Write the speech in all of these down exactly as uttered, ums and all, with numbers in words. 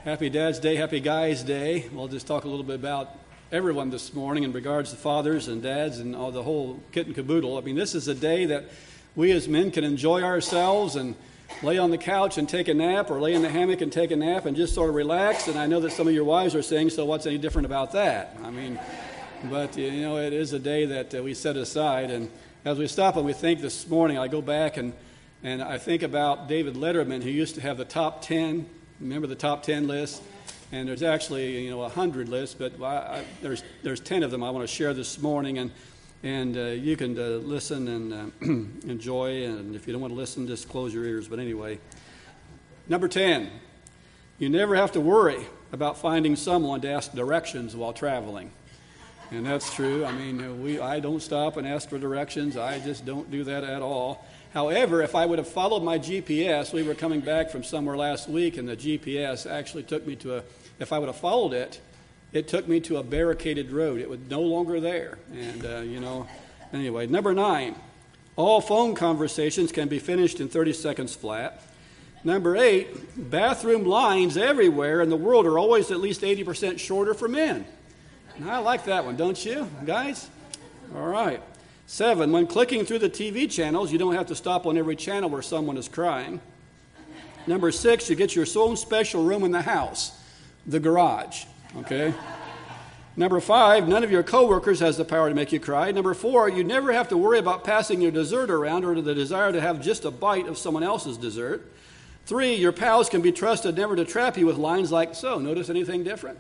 Happy Dad's Day, Happy Guys Day. We'll just talk a little bit about everyone this morning in regards to fathers and dads and all the whole kit and caboodle. I mean, this is a day that we as men can enjoy ourselves and lay on the couch and take a nap, or lay in the hammock and take a nap and just sort of relax. And I know that some of your wives are saying, so what's any different about that? I mean, but, you know, it is a day that uh, we set aside. And as we stop and we think this morning, I go back and, and I think about David Letterman, who used to have the top ten. Remember the top ten list? And there's actually, you know, a hundred lists, but I, I, there's there's ten of them I want to share this morning, and and uh, you can uh, listen and uh, enjoy, and if you don't want to listen, just close your ears. But anyway, number ten, you never have to worry about finding someone to ask directions while traveling. And that's true. I mean, we I don't stop and ask for directions. I just don't do that at all. However, if I would have followed my G P S, we were coming back from somewhere last week, and the G P S actually took me to a, if I would have followed it, it took me to a barricaded road. It was no longer there. And, uh, you know, anyway, number nine, all phone conversations can be finished in thirty seconds flat. Number eight, bathroom lines everywhere in the world are always at least eighty percent shorter for men. And I like that one, don't you, guys? All right. Seven, when clicking through the T V channels, you don't have to stop on every channel where someone is crying. Number six, you get your own special room in the house, the garage, okay? Number five, none of your coworkers has the power to make you cry. Number four, you never have to worry about passing your dessert around or the desire to have just a bite of someone else's dessert. Three, your pals can be trusted never to trap you with lines like, so, notice anything different?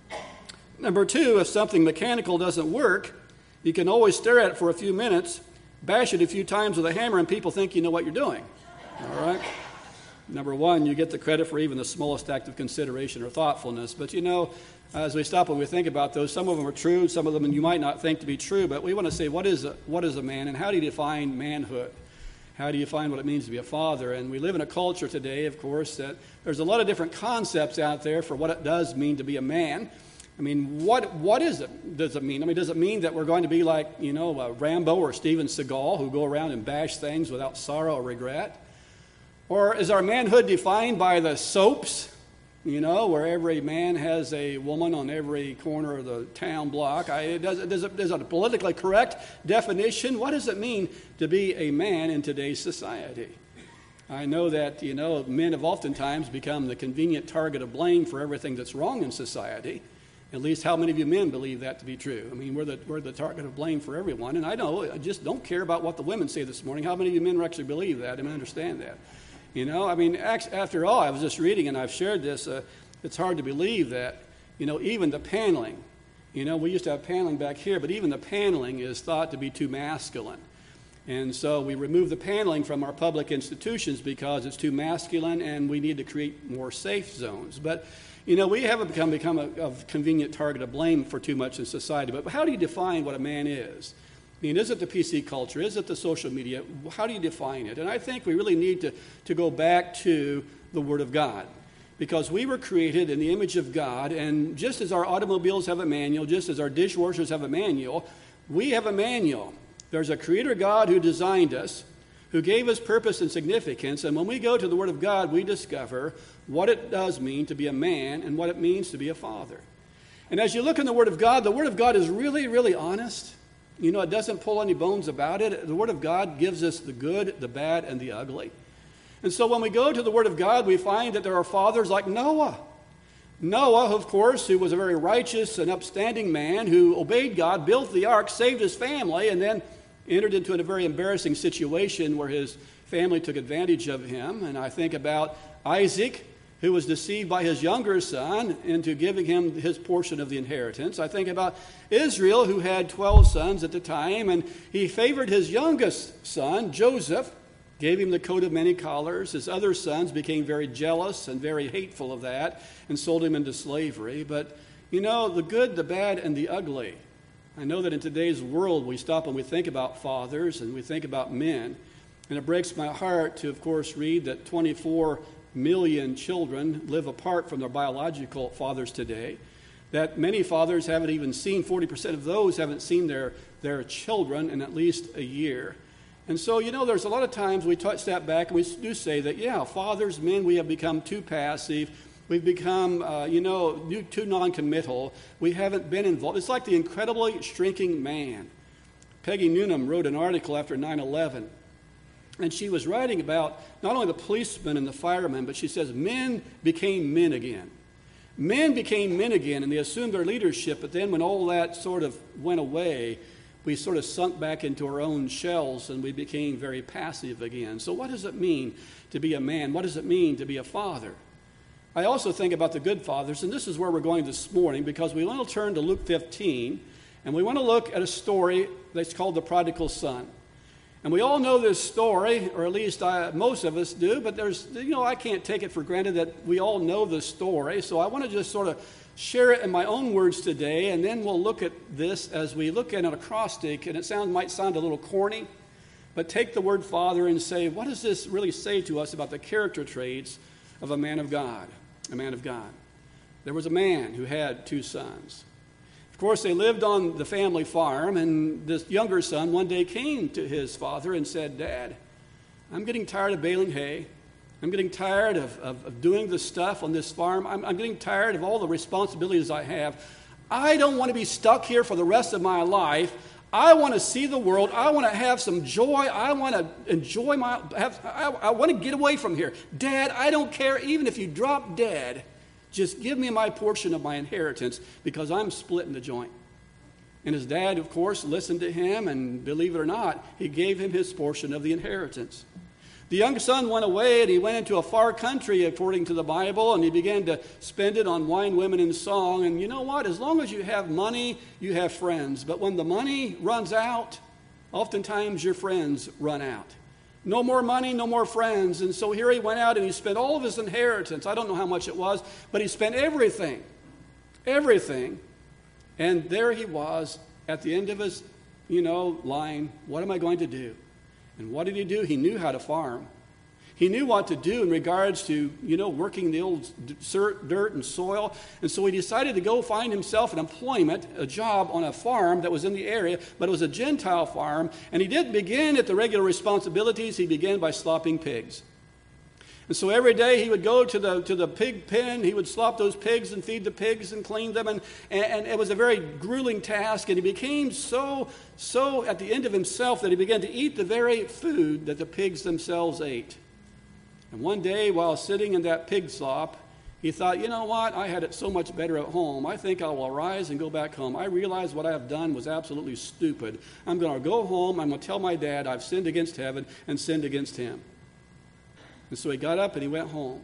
Number two, if something mechanical doesn't work, you can always stare at it for a few minutes, bash it a few times with a hammer, and people think you know what you're doing. All right? Number one, you get the credit for even the smallest act of consideration or thoughtfulness. But, you know, as we stop and we think about those, some of them are true, some of them you might not think to be true, but we want to say, what is a, what is a man, and how do you define manhood? How do you find what it means to be a father? And we live in a culture today, of course, that there's a lot of different concepts out there for what it does mean to be a man. I mean, what what is it? Does it mean? I mean, does it mean that we're going to be like, you know, uh, Rambo or Steven Seagal, who go around and bash things without sorrow or regret? Or is our manhood defined by the soaps, you know, where every man has a woman on every corner of the town block? I, does, does, it, does it a politically correct definition? What does it mean to be a man in today's society? I know that, you know, men have oftentimes become the convenient target of blame for everything that's wrong in society. At least how many of you men believe that to be true? I mean, we're the, we're the target of blame for everyone. And I know, I just don't care about what the women say this morning. How many of you men actually believe that and understand that? You know, I mean, after all, I was just reading, and I've shared this, uh, it's hard to believe that, you know, even the paneling, you know, we used to have paneling back here, but even the paneling is thought to be too masculine. And so we remove the paneling from our public institutions because it's too masculine, and we need to create more safe zones. But you know, we haven't become, become a, a convenient target of blame for too much in society. But how do you define what a man is? I mean, is it the P C culture? Is it the social media? How do you define it? And I think we really need to, to go back to the Word of God. Because we were created in the image of God, and just as our automobiles have a manual, just as our dishwashers have a manual, we have a manual. There's a Creator God who designed us, who gave us purpose and significance, and when we go to the Word of God, we discover what it does mean to be a man and what it means to be a father. And as you look in the Word of God, the Word of God is really, really honest. You know, it doesn't pull any bones about it. The Word of God gives us the good, the bad, and the ugly. And so when we go to the Word of God, we find that there are fathers like Noah. Noah, of course, who was a very righteous and upstanding man who obeyed God, built the ark, saved his family, and then entered into a very embarrassing situation where his family took advantage of him. And I think about Isaac, who was deceived by his younger son into giving him his portion of the inheritance. I think about Israel, who had twelve sons at the time, and he favored his youngest son, Joseph, gave him the coat of many colors. His other sons became very jealous and very hateful of that and sold him into slavery. But, you know, the good, the bad, and the ugly. I know that in today's world we stop and we think about fathers and we think about men. And it breaks my heart to, of course, read that twenty-four million children live apart from their biological fathers today. That many fathers haven't even seen, forty percent of those haven't seen their, their children in at least a year. And so, you know, there's a lot of times we t- step back and we do say that, yeah, fathers, men, we have become too passive. We've become, uh, you know, new, too non-committal. We haven't been involved. It's like the incredibly shrinking man. Peggy Noonan wrote an article after nine eleven, and she was writing about not only the policemen and the firemen, but she says men became men again. Men became men again, and they assumed their leadership, but then when all that sort of went away, we sort of sunk back into our own shells, and we became very passive again. So what does it mean to be a man? What does it mean to be a father? I also think about the good fathers, and this is where we're going this morning, because we want to turn to Luke fifteen, and we want to look at a story that's called the prodigal son. And we all know this story, or at least I, most of us do, but there's, you know, I can't take it for granted that we all know the story. So I want to just sort of share it in my own words today, and then we'll look at this as we look at an acrostic, and it sound, might sound a little corny, but take the word father and say, what does this really say to us about the character traits of a man of God, a man of God? There was a man who had two sons. Of course, they lived on the family farm, and this younger son one day came to his father and said, Dad, I'm getting tired of baling hay. I'm getting tired of, of, of doing the stuff on this farm. I'm, I'm getting tired of all the responsibilities I have. I don't want to be stuck here for the rest of my life. I want to see the world. I want to have some joy. I want to enjoy my, have, I, I want to get away from here. Dad, I don't care even if you drop dead. Just give me my portion of my inheritance because I'm splitting the joint. And his dad, of course, listened to him, and believe it or not, he gave him his portion of the inheritance. The young son went away, and he went into a far country, according to the Bible, and he began to spend it on wine, women, and song. And you know what? As long as you have money, you have friends. But when the money runs out, oftentimes your friends run out. No more money, no more friends. And so here he went out and he spent all of his inheritance. I don't know how much it was, but he spent everything. Everything. And there he was at the end of his, you know, line. What am I going to do? And what did he do? He knew how to farm. He knew what to do in regards to, you know, working the old dirt and soil. And so he decided to go find himself an employment, a job on a farm that was in the area, but it was a Gentile farm. And he didn't begin at the regular responsibilities. He began by slopping pigs. And so every day he would go to the to the pig pen. He would slop those pigs and feed the pigs and clean them. And, and, and it was a very grueling task. And he became so, so at the end of himself that he began to eat the very food that the pigs themselves ate. And one day, while sitting in that pig slop, he thought, you know what? I had it so much better at home. I think I will arise and go back home. I realize what I have done was absolutely stupid. I'm going to go home. I'm going to tell my dad I've sinned against heaven and sinned against him. And so he got up and he went home.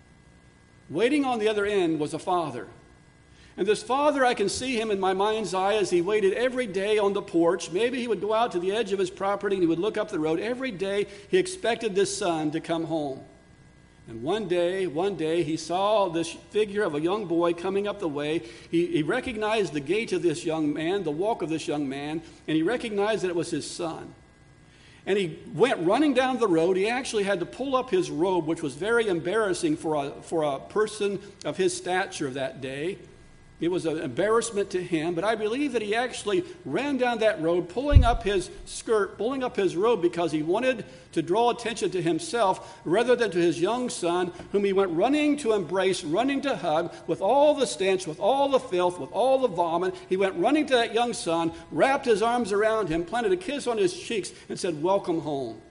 Waiting on the other end was a father. And this father, I can see him in my mind's eye as he waited every day on the porch. Maybe he would go out to the edge of his property and he would look up the road. Every day he expected this son to come home. And one day, one day, he saw this figure of a young boy coming up the way. He, he recognized the gait of this young man, the walk of this young man, and he recognized that it was his son. And he went running down the road. He actually had to pull up his robe, which was very embarrassing for a, for a person of his stature that day. It was an embarrassment to him, but I believe that he actually ran down that road, pulling up his skirt, pulling up his robe, because he wanted to draw attention to himself rather than to his young son, whom he went running to embrace, running to hug, with all the stench, with all the filth, with all the vomit. He went running to that young son, wrapped his arms around him, planted a kiss on his cheeks, and said, "Welcome home." And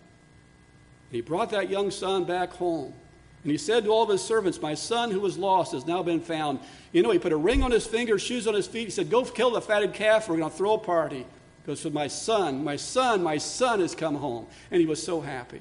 he brought that young son back home. And he said to all of his servants, "My son who was lost has now been found." You know, he put a ring on his finger, shoes on his feet. He said, "Go kill the fatted calf. We're going to throw a party." Because so my son, my son, my son has come home. And he was so happy.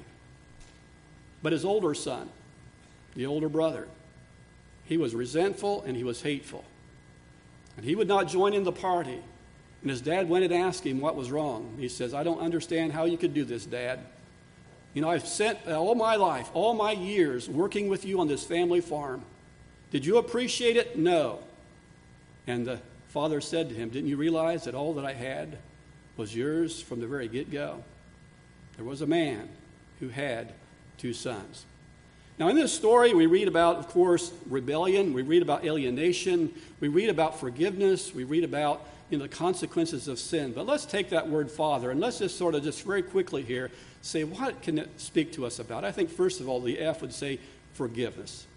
But his older son, the older brother, he was resentful and he was hateful. And he would not join in the party. And his dad went and asked him what was wrong. He says, "I don't understand how you could do this, Dad. You know, I've spent all my life, all my years working with you on this family farm. Did you appreciate it? No." And the father said to him, "Didn't you realize that all that I had was yours from the very get-go?" There was a man who had two sons. Now, in this story, we read about, of course, rebellion. We read about alienation. We read about forgiveness. We read about, you know, the consequences of sin. But let's take that word father, and let's just sort of just very quickly here say, what can it speak to us about? I think, first of all, the F would say forgiveness.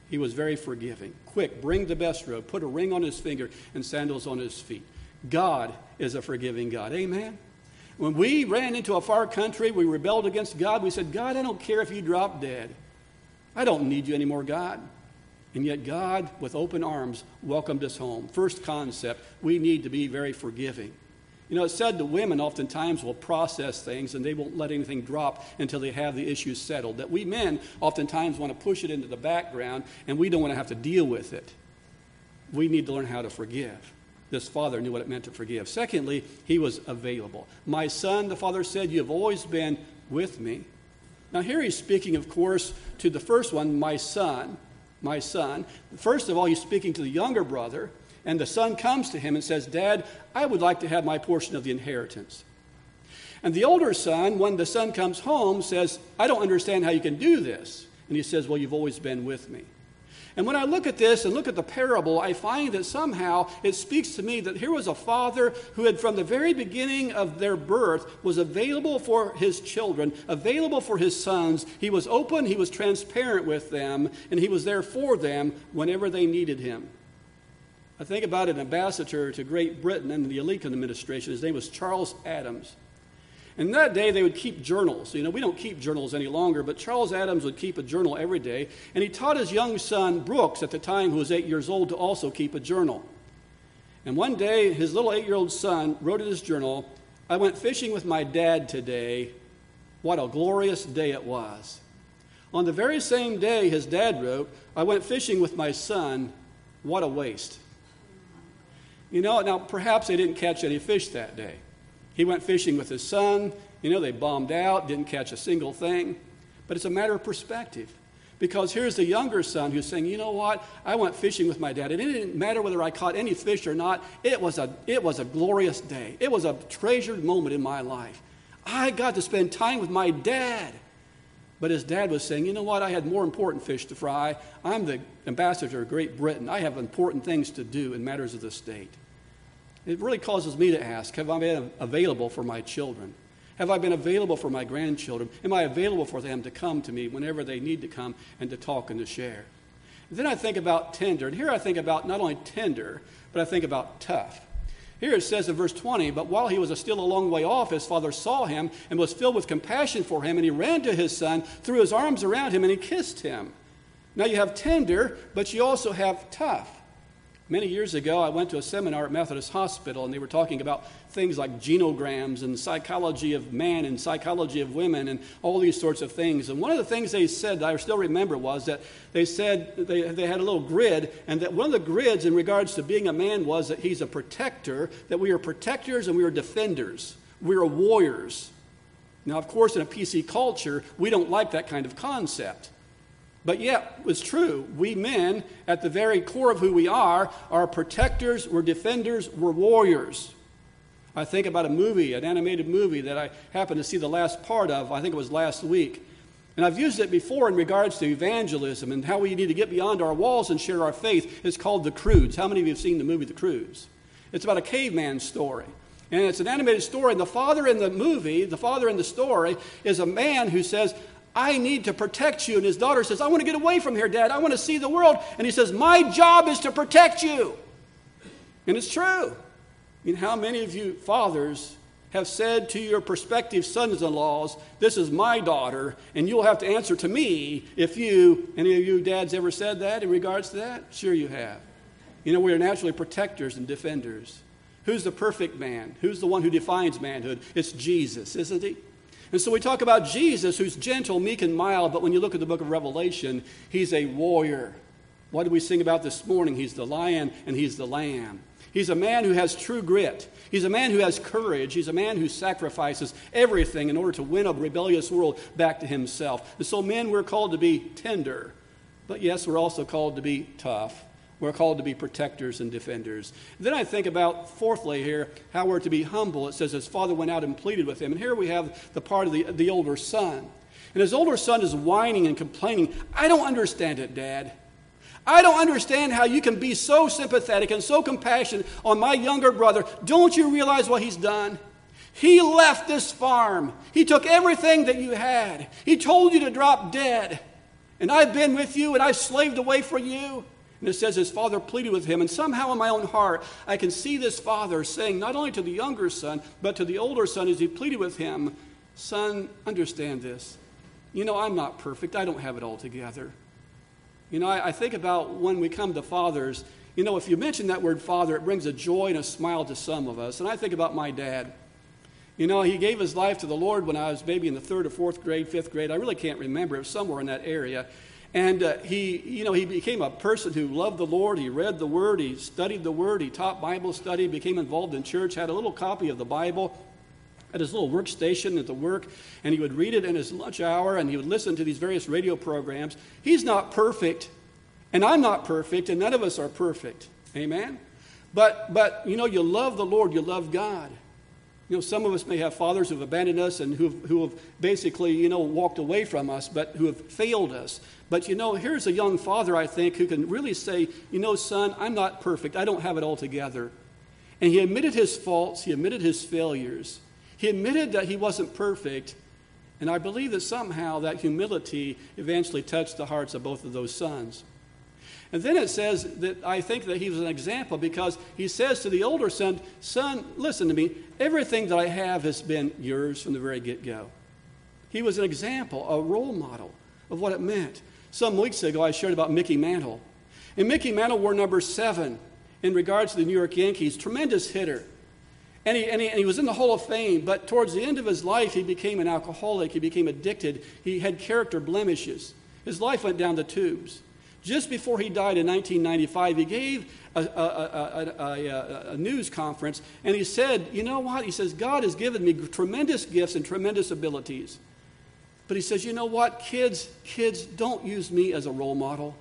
He was very forgiving. Quick, bring the best robe, put a ring on his finger and sandals on his feet. God is a forgiving God. Amen? When we ran into a far country, we rebelled against God, we said, God, I don't care if you drop dead. I don't need you anymore, God. And yet God, with open arms, welcomed us home. First concept, we need to be very forgiving. You know, it's said that women oftentimes will process things and they won't let anything drop until they have the issue settled. That we men oftentimes want to push it into the background and we don't want to have to deal with it. We need to learn how to forgive. This father knew what it meant to forgive. Secondly, he was available. My son, the father said, you have always been with me. Now here he's speaking, of course, to the first one, my son, my son. First of all, he's speaking to the younger brother. And the son comes to him and says, Dad, I would like to have my portion of the inheritance. And the older son, when the son comes home, says, I don't understand how you can do this. And he says, well, you've always been with me. And when I look at this and look at the parable, I find that somehow it speaks to me that here was a father who had from the very beginning of their birth was available for his children, available for his sons. He was open, he was transparent with them, and he was there for them whenever they needed him. I think about an ambassador to Great Britain in the Lincoln administration. His name was Charles Adams. And in that day, they would keep journals. You know, we don't keep journals any longer, but Charles Adams would keep a journal every day. And he taught his young son, Brooks, at the time, who was eight years old, to also keep a journal. And one day, his little eight-year-old son wrote in his journal, I went fishing with my dad today. What a glorious day it was. On the very same day, his dad wrote, I went fishing with my son. What a waste. You know, now perhaps they didn't catch any fish that day. He went fishing with his son. You know, they bombed out, didn't catch a single thing. But it's a matter of perspective. Because here's the younger son who's saying, you know what? I went fishing with my dad. And it didn't matter whether I caught any fish or not. It was a, it was a glorious day. It was a treasured moment in my life. I got to spend time with my dad. But his dad was saying, you know what? I had more important fish to fry. I'm the ambassador of Great Britain. I have important things to do in matters of the state. It really causes me to ask, have I been available for my children? Have I been available for my grandchildren? Am I available for them to come to me whenever they need to come and to talk and to share? And then I think about tender. And here I think about not only tender, but I think about tough. Here it says in verse twenty, but while he was still a long way off, his father saw him and was filled with compassion for him, and he ran to his son, threw his arms around him, and he kissed him. Now you have tender, but you also have tough. Many years ago, I went to a seminar at Methodist Hospital, and they were talking about things like genograms and psychology of man and psychology of women and all these sorts of things. And one of the things they said that I still remember was that they said they, they had a little grid, and that one of the grids in regards to being a man was that he's a protector, that we are protectors and we are defenders. We are warriors. Now, of course, in a P C culture, we don't like that kind of concept. But yet, it's true. We men, at the very core of who we are, are protectors, we're defenders, we're warriors. I think about a movie, an animated movie that I happened to see the last part of, I think it was last week. And I've used it before in regards to evangelism and how we need to get beyond our walls and share our faith. It's called The Croods. How many of you have seen the movie The Croods? It's about a caveman story. And it's an animated story. And the father in the movie, the father in the story, is a man who says, I need to protect you. And his daughter says, I want to get away from here, Dad. I want to see the world. And he says, my job is to protect you. And it's true. I mean, how many of you fathers have said to your prospective sons-in-laws, this is my daughter, and you'll have to answer to me if you, any of you dads ever said that in regards to that? Sure you have. You know, we are naturally protectors and defenders. Who's the perfect man? Who's the one who defines manhood? It's Jesus, isn't he? And so we talk about Jesus, who's gentle, meek, and mild, but when you look at the book of Revelation, he's a warrior. What did we sing about this morning? He's the lion and he's the lamb. He's a man who has true grit. He's a man who has courage. He's a man who sacrifices everything in order to win a rebellious world back to himself. And so men, we're called to be tender, but yes, we're also called to be tough. We're called to be protectors and defenders. Then I think about, fourthly here, how we're to be humble. It says his father went out and pleaded with him. And here we have the part of the, the older son. And his older son is whining and complaining. I don't understand it, Dad. I don't understand how you can be so sympathetic and so compassionate on my younger brother. Don't you realize what he's done? He left this farm. He took everything that you had. He told you to drop dead. And I've been with you, and I've slaved away for you. And it says his father pleaded with him. And somehow in my own heart, I can see this father saying not only to the younger son, but to the older son as he pleaded with him, son, understand this. You know, I'm not perfect. I don't have it all together. You know, I, I think about when we come to fathers, you know, if you mention that word father, it brings a joy and a smile to some of us. And I think about my dad. You know, he gave his life to the Lord when I was maybe in the third or fourth grade, fifth grade. I really can't remember. It was somewhere in that area. And uh, he, you know, he became a person who loved the Lord. He read the Word. He studied the Word. He taught Bible study, became involved in church, had a little copy of the Bible at his little workstation at the work, and he would read it in his lunch hour, and he would listen to these various radio programs. He's not perfect, and I'm not perfect, and none of us are perfect. Amen? But, but you know, you love the Lord. You love God. You know, some of us may have fathers who have abandoned us and who who have basically, you know, walked away from us, but who have failed us. But, you know, here's a young father, I think, who can really say, you know, son, I'm not perfect. I don't have it all together. And he admitted his faults. He admitted his failures. He admitted that he wasn't perfect. And I believe that somehow that humility eventually touched the hearts of both of those sons. And then it says that I think that he was an example because he says to the older son, son, listen to me, everything that I have has been yours from the very get-go. He was an example, a role model of what it meant. Some weeks ago I shared about Mickey Mantle. And Mickey Mantle wore number seven in regards to the New York Yankees, tremendous hitter. And he, and, he, and he was in the Hall of Fame, but towards the end of his life he became an alcoholic, he became addicted, he had character blemishes. His life went down the tubes. Just before he died in nineteen ninety-five, he gave a, a, a, a, a, a news conference, and he said, you know what? He says, God has given me tremendous gifts and tremendous abilities. But he says, you know what? Kids, kids, don't use me as a role model.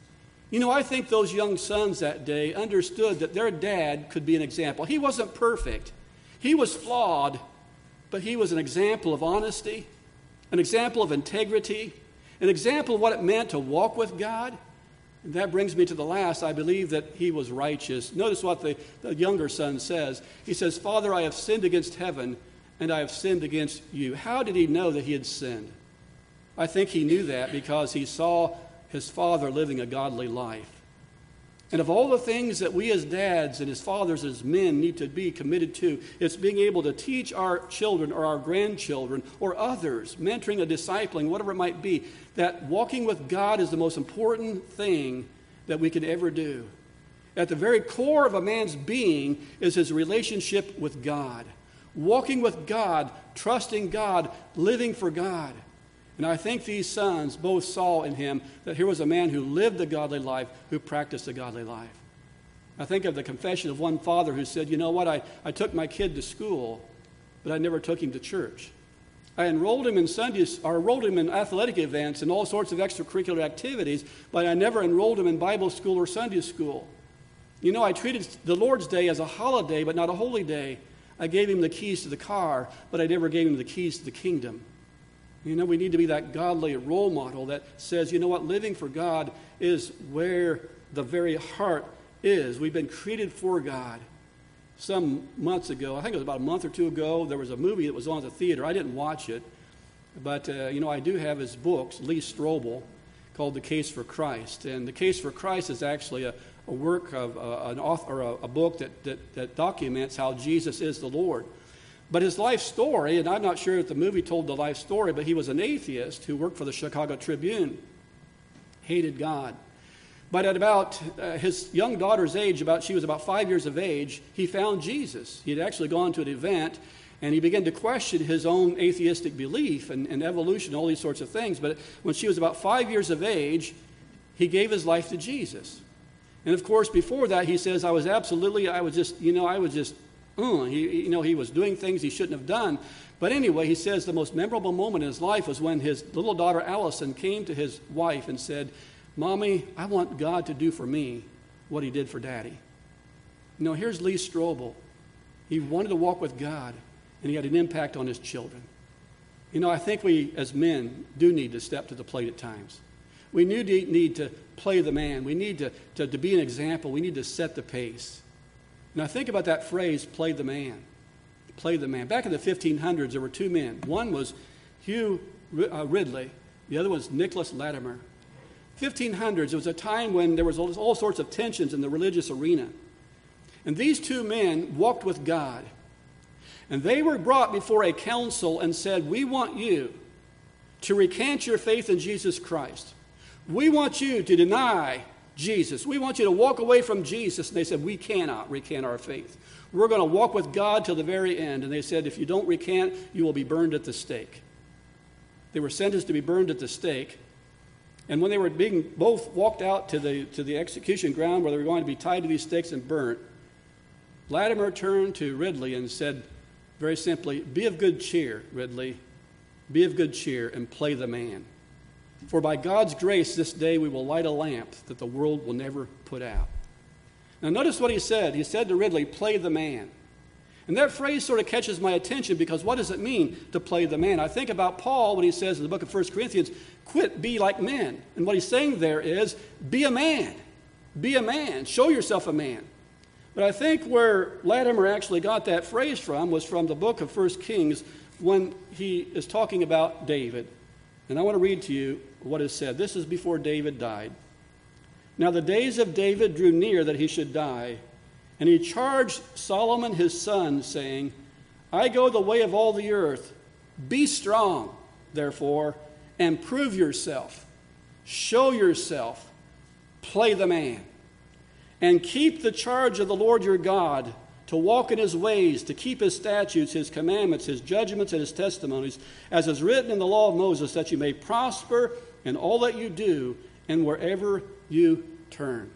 You know, I think those young sons that day understood that their dad could be an example. He wasn't perfect. He was flawed, but he was an example of honesty, an example of integrity, an example of what it meant to walk with God. And that brings me to the last. I believe that he was righteous. Notice what the, the younger son says. He says, Father, I have sinned against heaven, and I have sinned against you. How did he know that he had sinned? I think he knew that because he saw his father living a godly life. And of all the things that we as dads and as fathers, as men, need to be committed to, it's being able to teach our children or our grandchildren or others, mentoring or discipling, whatever it might be, that walking with God is the most important thing that we can ever do. At the very core of a man's being is his relationship with God. Walking with God, trusting God, living for God. And I think these sons both saw in him that here was a man who lived a godly life, who practiced a godly life. I think of the confession of one father who said, you know what, I, I took my kid to school, but I never took him to church. I enrolled him in Sundays, or enrolled him in athletic events and all sorts of extracurricular activities, but I never enrolled him in Bible school or Sunday school. You know, I treated the Lord's Day as a holiday, but not a holy day. I gave him the keys to the car, but I never gave him the keys to the kingdom. You know, we need to be that godly role model that says, you know what, living for God is where the very heart is. We've been created for God. Some months ago, I think it was about a month or two ago, there was a movie that was on at the theater. I didn't watch it, but, uh, you know, I do have his books, Lee Strobel, called The Case for Christ. And The Case for Christ is actually a, a work of uh, an author, or a, a book that, that, that documents how Jesus is the Lord. But his life story, and I'm not sure if the movie told the life story, but he was an atheist who worked for the Chicago Tribune, hated God. But at about uh, his young daughter's age, about she was about five years of age, he found Jesus. He had actually gone to an event, and he began to question his own atheistic belief and, and evolution, all these sorts of things. But when she was about five years of age, he gave his life to Jesus. And of course, before that, he says, I was absolutely, I was just, you know, I was just, uh, he, you know, he was doing things he shouldn't have done. But anyway, he says the most memorable moment in his life was when his little daughter Allison came to his wife and said, Mommy, I want God to do for me what he did for Daddy. You know, here's Lee Strobel. He wanted to walk with God, and he had an impact on his children. You know, I think we as men do need to step to the plate at times. We need to, need to play the man. We need to, to, to be an example. We need to set the pace. And I think about that phrase, play the man. Play the man. Back in the fifteen hundreds, there were two men. One was Hugh Ridley. The other was Nicholas Latimer. fifteen hundreds, it was a time when there was all, all sorts of tensions in the religious arena. And these two men walked with God. And they were brought before a council and said, we want you to recant your faith in Jesus Christ. We want you to deny Jesus. We want you to walk away from Jesus. And they said, we cannot recant our faith. We're going to walk with God till the very end. And they said, if you don't recant, you will be burned at the stake. They were sentenced to be burned at the stake. And when they were being both walked out to the, to the execution ground where they were going to be tied to these stakes and burnt, Latimer turned to Ridley and said very simply, be of good cheer, Ridley. Be of good cheer and play the man. For by God's grace this day we will light a lamp that the world will never put out. Now notice what he said. He said to Ridley, play the man. And that phrase sort of catches my attention because what does it mean to play the man? I think about Paul when he says in the book of First Corinthians, quit, be like men. And what he's saying there is, be a man. Be a man. Show yourself a man. But I think where Latimer actually got that phrase from was from the book of First Kings when he is talking about David. And I want to read to you what is said. This is before David died. Now the days of David drew near that he should die, and he charged Solomon his son, saying, I go the way of all the earth. Be strong, therefore, and prove yourself. Show yourself. Play the man. And keep the charge of the Lord your God, to walk in his ways, to keep his statutes, his commandments, his judgments, and his testimonies, as is written in the law of Moses, that you may prosper in all that you do and wherever you turn.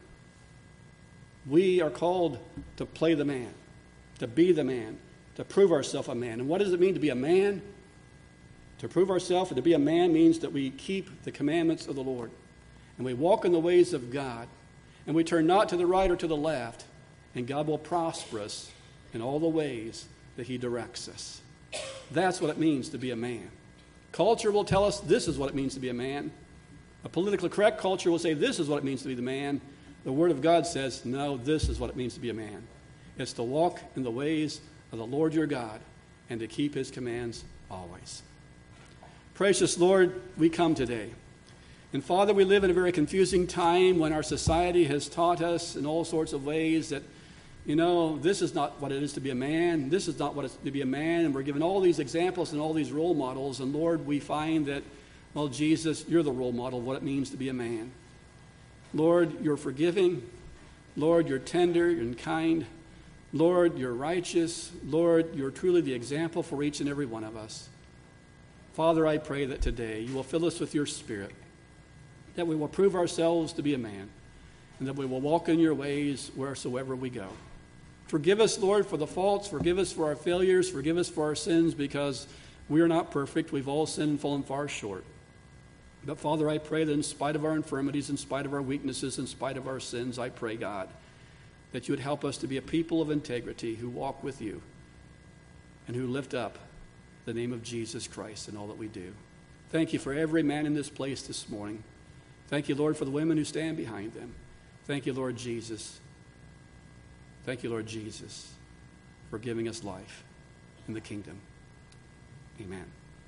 We are called to play the man, to be the man, to prove ourselves a man. And what does it mean to be a man? To prove ourselves and to be a man means that we keep the commandments of the Lord. And we walk in the ways of God. And we turn not to the right or to the left. And God will prosper us in all the ways that he directs us. That's what it means to be a man. Culture will tell us this is what it means to be a man. A politically correct culture will say this is what it means to be the man. The Word of God says, no, this is what it means to be a man. It's to walk in the ways of the Lord your God and to keep his commands always. Precious Lord, we come today. And Father, we live in a very confusing time when our society has taught us in all sorts of ways that, you know, this is not what it is to be a man. This is not what it is to be a man. And we're given all these examples and all these role models. And Lord, we find that, well, Jesus, you're the role model of what it means to be a man. Lord, you're forgiving. Lord, you're tender and kind. Lord, you're righteous. Lord, you're truly the example for each and every one of us. Father, I pray that today you will fill us with your Spirit, that we will prove ourselves to be a man, and that we will walk in your ways wheresoever we go. Forgive us, Lord, for the faults. Forgive us for our failures. Forgive us for our sins, because we are not perfect. We've all sinned and fallen far short. But, Father, I pray that in spite of our infirmities, in spite of our weaknesses, in spite of our sins, I pray, God, that you would help us to be a people of integrity who walk with you and who lift up the name of Jesus Christ in all that we do. Thank you for every man in this place this morning. Thank you, Lord, for the women who stand behind them. Thank you, Lord Jesus. Thank you, Lord Jesus, for giving us life in the kingdom. Amen.